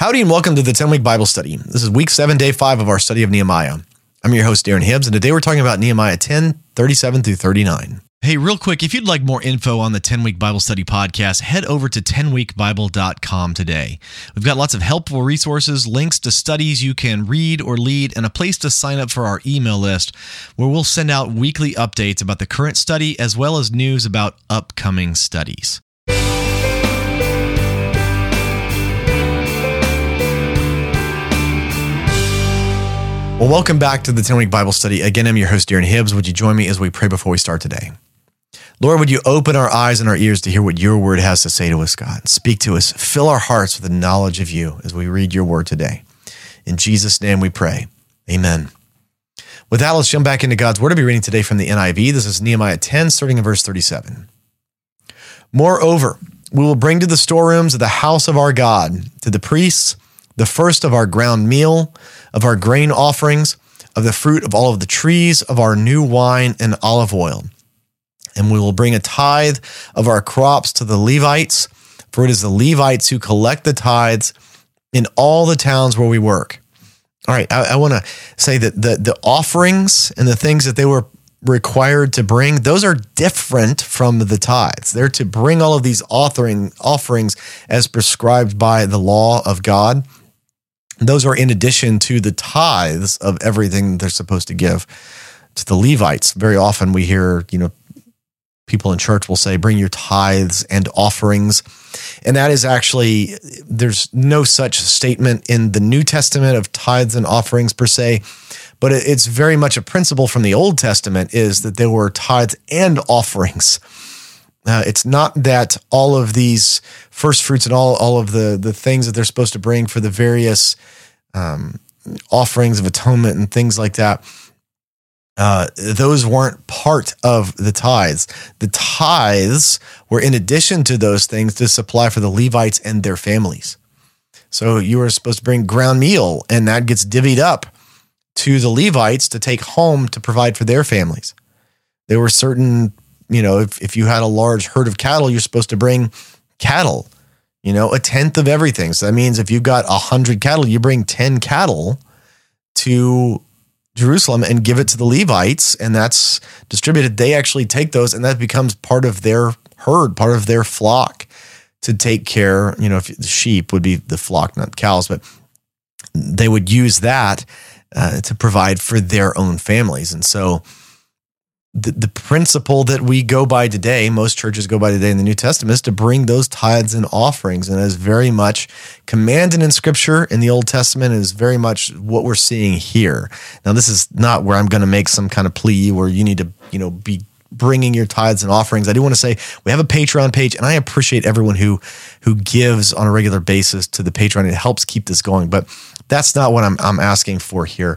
Howdy and welcome to the 10-Week Bible Study. This is week 7, day 5 of our study of Nehemiah. I'm your host, Darren Hibbs, and today we're talking about Nehemiah 10, 37 through 39. Hey, real quick, if you'd like more info on the 10-Week Bible Study podcast, head over to 10weekbible.com today. We've got lots of helpful resources, links to studies you can read or lead, and a place to sign up for our email list where we'll send out weekly updates about the current study as well as news about upcoming studies. Well, welcome back to the 10-Week Bible Study. Again, I'm your host, Darren Hibbs. Would you join me as we pray before we start today? Lord, would you open our eyes and our ears to hear what your word has to say to us, God? Speak to us. Fill our hearts with the knowledge of you as we read your word today. In Jesus' name we pray. Amen. With that, let's jump back into God's word. I'll be reading today from the NIV. This is Nehemiah 10, starting in verse 37. Moreover, we will bring to the storerooms of the house of our God, to the priests, the first of our ground meal, of our grain offerings, of the fruit of all of the trees, of our new wine and olive oil. And we will bring a tithe of our crops to the Levites, for it is the Levites who collect the tithes in all the towns where we work. All right, I want to say that the offerings and the things that they were required to bring, those are different from the tithes. They're to bring all of these offerings as prescribed by the law of God. Those are in addition to the tithes of everything they're supposed to give to the Levites. Very often we hear, people in church will say, bring your tithes and offerings. And that is actually, there's no such statement in the New Testament of tithes and offerings per se, but it's very much a principle from the Old Testament is that there were tithes and offerings. It's not that all of these first fruits and all of the things that they're supposed to bring for the various offerings of atonement and things like that, those weren't part of the tithes. The tithes were in addition to those things to supply for the Levites and their families. So you were supposed to bring ground meal, and that gets divvied up to the Levites to take home to provide for their families. There were certain, if you had a large herd of cattle, you're supposed to bring cattle, a tenth of everything. So that means if you've got 100 cattle, you bring 10 cattle to Jerusalem and give it to the Levites, and that's distributed. They actually take those, and that becomes part of their herd, part of their flock to take care. If the sheep would be the flock, not cows, but they would use that to provide for their own families. And so the principle that we go by today, most churches go by today in the New Testament, is to bring those tithes and offerings. And it is very much commanded in Scripture in the Old Testament, is very much what we're seeing here. Now, this is not where I'm going to make some kind of plea where you need to, be bringing your tithes and offerings. I do want to say we have a Patreon page, and I appreciate everyone who gives on a regular basis to the Patreon. It helps keep this going, but that's not what I'm asking for here.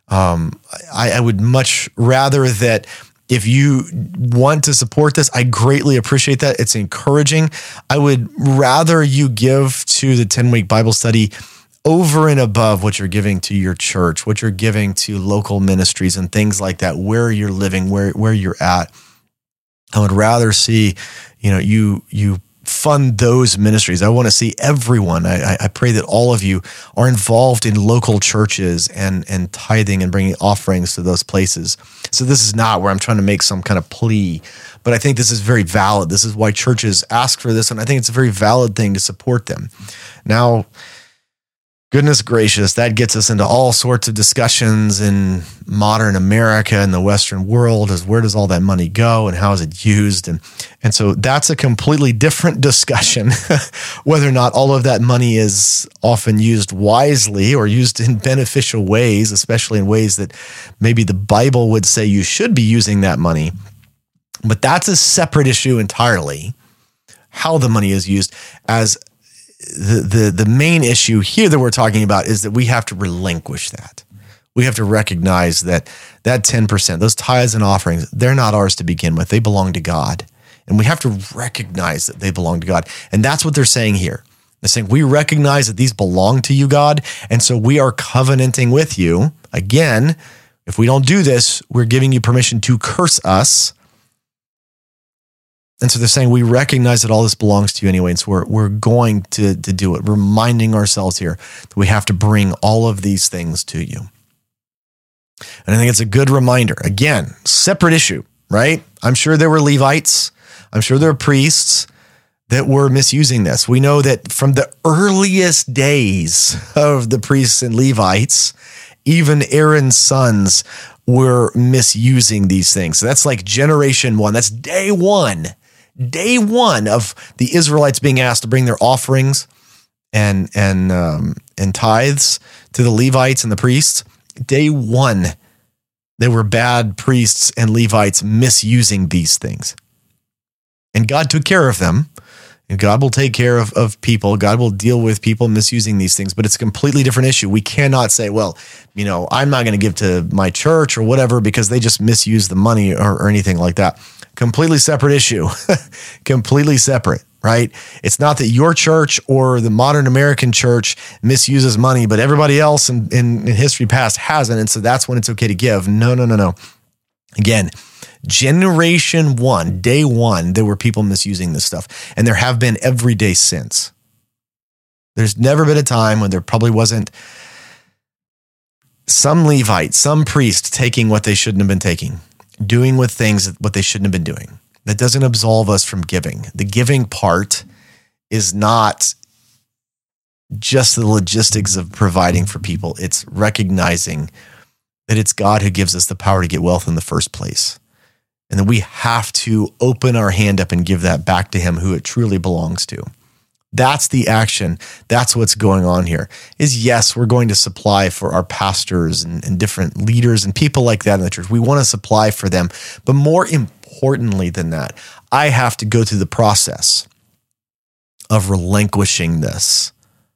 I would much rather that if you want to support this, I greatly appreciate that. It's encouraging. I would rather you give to the 10-Week Bible Study over and above what you're giving to your church, what you're giving to local ministries and things like that, where you're living, where you're at. I would rather see, you fund those ministries. I want to see everyone. I pray that all of you are involved in local churches and tithing and bringing offerings to those places. So this is not where I'm trying to make some kind of plea, but I think this is very valid. This is why churches ask for this, and I think it's a very valid thing to support them. Now, goodness gracious, that gets us into all sorts of discussions in modern America and the Western world, as where does all that money go and how is it used? And so that's a completely different discussion, whether or not all of that money is often used wisely or used in beneficial ways, especially in ways that maybe the Bible would say you should be using that money. But that's a separate issue entirely, how the money is used. As the main issue here that we're talking about is that we have to relinquish that. We have to recognize that 10%, those tithes and offerings, they're not ours to begin with. They belong to God. And we have to recognize that they belong to God. And that's what they're saying here. They're saying, we recognize that these belong to you, God, and so we are covenanting with you. Again, if we don't do this, we're giving you permission to curse us. And so they're saying, we recognize that all this belongs to you anyway. And so we're going to do it, reminding ourselves here that we have to bring all of these things to you. And I think it's a good reminder. Again, separate issue, right? I'm sure there were Levites. I'm sure there were priests that were misusing this. We know that from the earliest days of the priests and Levites, even Aaron's sons were misusing these things. So that's like generation one. That's day one of the Israelites being asked to bring their offerings and tithes to the Levites and the priests. Day one, there were bad priests and Levites misusing these things. And God took care of them. And God will take care of people. God will deal with people misusing these things, but it's a completely different issue. We cannot say, well, I'm not going to give to my church or whatever because they just misuse the money or anything like that. Completely separate issue. Completely separate, right? It's not that your church or the modern American church misuses money, but everybody else in history past hasn't. And so that's when it's okay to give. No. Again, generation one, day one, there were people misusing this stuff. And there have been every day since. There's never been a time when there probably wasn't some Levite, some priest taking what they shouldn't have been taking, doing with things what they shouldn't have been doing. That doesn't absolve us from giving. The giving part is not just the logistics of providing for people. It's recognizing that it's God who gives us the power to get wealth in the first place. And then we have to open our hand up and give that back to him who it truly belongs to. That's the action. That's what's going on here. Is yes, we're going to supply for our pastors and different leaders and people like that in the church. We want to supply for them. But more importantly than that, I have to go through the process of relinquishing this.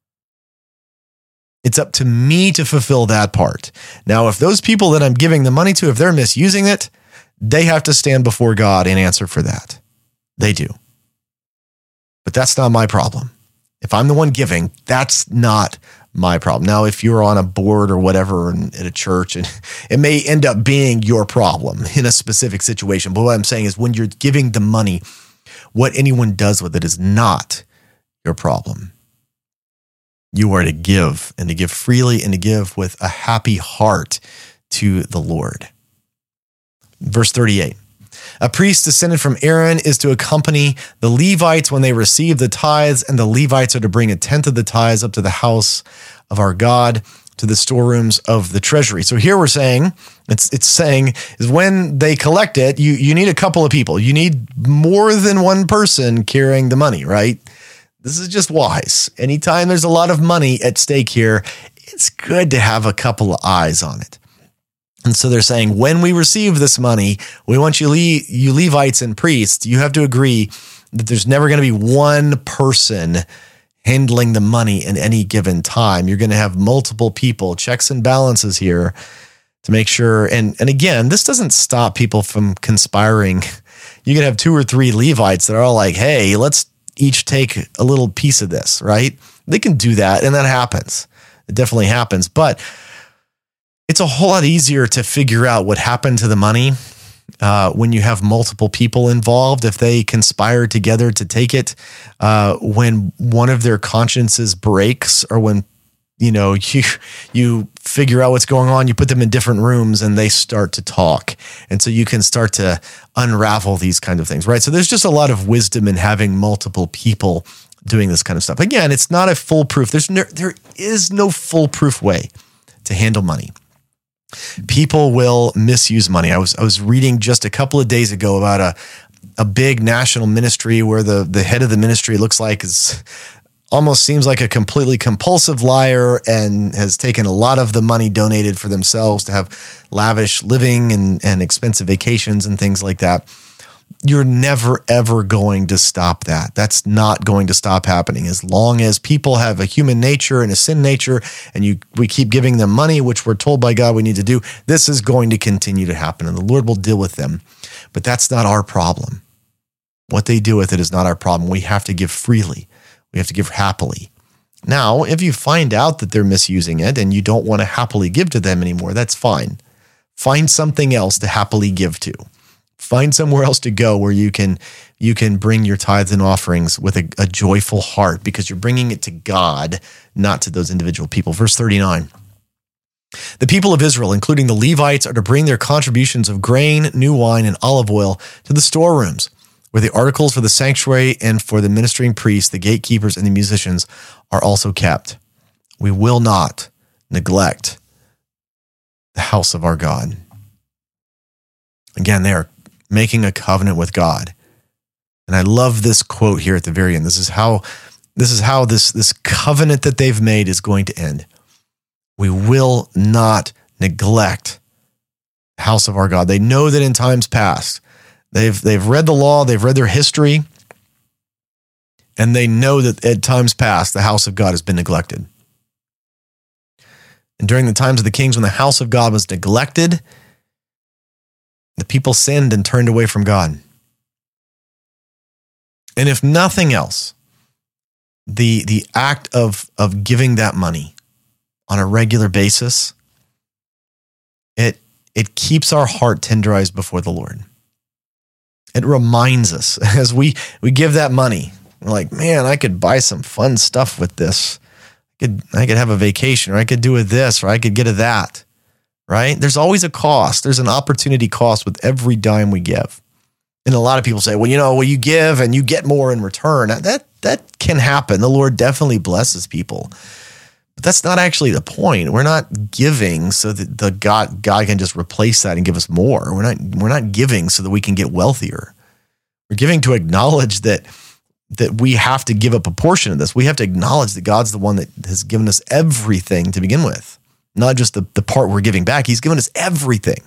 It's up to me to fulfill that part. Now, if those people that I'm giving the money to, if they're misusing it, they have to stand before God and answer for that. They do. But that's not my problem. If I'm the one giving, that's not my problem. Now, if you're on a board or whatever at a church, and it may end up being your problem in a specific situation. But what I'm saying is when you're giving the money, what anyone does with it is not your problem. You are to give, and to give freely, and to give with a happy heart to the Lord. Verse 38. A priest descended from Aaron is to accompany the Levites when they receive the tithes, and the Levites are to bring 1/10 of the tithes up to the house of our God, to the storerooms of the treasury. So here we're saying, it's saying is when they collect it, you need a couple of people. You need more than one person carrying the money, right? This is just wise. Anytime there's a lot of money at stake here, it's good to have a couple of eyes on it. And so they're saying, when we receive this money, we want you Levites and priests, you have to agree that there's never going to be one person handling the money in any given time. You're going to have multiple people, checks and balances here to make sure. And again, this doesn't stop people from conspiring. You can have 2 or 3 Levites that are all like, hey, let's each take a little piece of this, right? They can do that, and that happens. It definitely happens. But it's a whole lot easier to figure out what happened to the money when you have multiple people involved. If they conspire together to take it, when one of their consciences breaks, or when you figure out what's going on, you put them in different rooms and they start to talk, and so you can start to unravel these kind of things, right? So there's just a lot of wisdom in having multiple people doing this kind of stuff. Again, it's not a foolproof. There is no foolproof way to handle money. People will misuse money. I was reading just a couple of days ago about a big national ministry where the head of the ministry looks like almost seems like a completely compulsive liar and has taken a lot of the money donated for themselves to have lavish living and expensive vacations and things like that. You're never, ever going to stop that. That's not going to stop happening. As long as people have a human nature and a sin nature, and we keep giving them money, which we're told by God we need to do, this is going to continue to happen, and the Lord will deal with them. But that's not our problem. What they do with it is not our problem. We have to give freely. We have to give happily. Now, if you find out that they're misusing it and you don't want to happily give to them anymore, that's fine. Find something else to happily give to. Find somewhere else to go where you can bring your tithes and offerings with a joyful heart, because you're bringing it to God, not to those individual people. Verse 39. The people of Israel, including the Levites, are to bring their contributions of grain, new wine, and olive oil to the storerooms, where the articles for the sanctuary and for the ministering priests, the gatekeepers, and the musicians are also kept. We will not neglect the house of our God. Again, they are making a covenant with God. And I love this quote here at the very end. This is how this covenant that they've made is going to end. We will not neglect the house of our God. They know that in times past, they've read the law, they've read their history, and they know that at times past, the house of God has been neglected. And during the times of the kings, when the house of God was neglected, the people sinned and turned away from God. And if nothing else, the act of giving that money on a regular basis, it keeps our heart tenderized before the Lord. It reminds us as we give that money, we're like, man, I could buy some fun stuff with this. I could have a vacation, or I could do this, or I could get a that. Right? There's always a cost. There's an opportunity cost with every dime we give. And a lot of people say, well, you give and you get more in return. That can happen. The Lord definitely blesses people. But that's not actually the point. We're not giving so that God can just replace that and give us more. We're not giving so that we can get wealthier. We're giving to acknowledge that we have to give up a portion of this. We have to acknowledge that God's the one that has given us everything to begin with. Not just the part we're giving back. He's given us everything.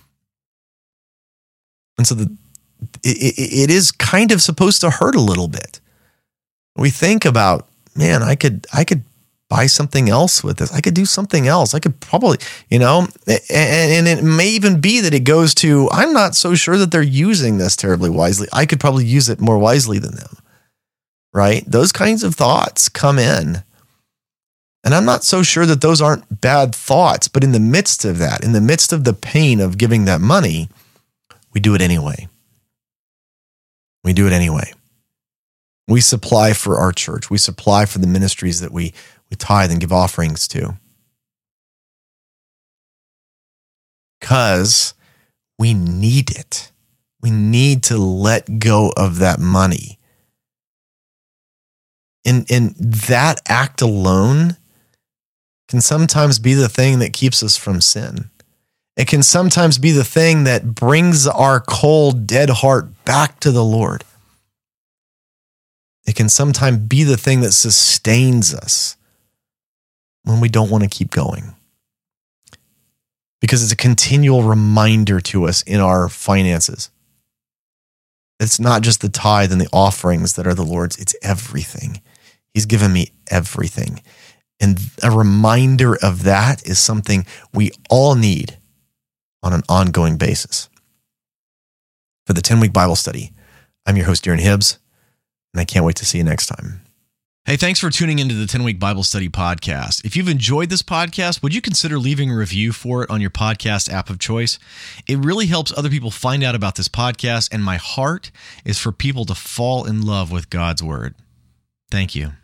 And so it is kind of supposed to hurt a little bit. We think about, man, I could buy something else with this. I could do something else. I could probably, and it may even be that it goes to, I'm not so sure that they're using this terribly wisely. I could probably use it more wisely than them, right? Those kinds of thoughts come in. And I'm not so sure that those aren't bad thoughts, but in the midst of that, in the midst of the pain of giving that money, we do it anyway. We do it anyway. We supply for our church. We supply for the ministries that we tithe and give offerings to. Because we need it. We need to let go of that money. And that act alone can sometimes be the thing that keeps us from sin. It can sometimes be the thing that brings our cold, dead heart back to the Lord. It can sometimes be the thing that sustains us when we don't want to keep going. Because it's a continual reminder to us in our finances. It's not just the tithe and the offerings that are the Lord's, it's everything. He's given me everything. And a reminder of that is something we all need on an ongoing basis. For the 10-week Bible study, I'm your host, Darren Hibbs, and I can't wait to see you next time. Hey, thanks for tuning into the 10-week Bible study podcast. If you've enjoyed this podcast, would you consider leaving a review for it on your podcast app of choice? It really helps other people find out about this podcast, and my heart is for people to fall in love with God's word. Thank you.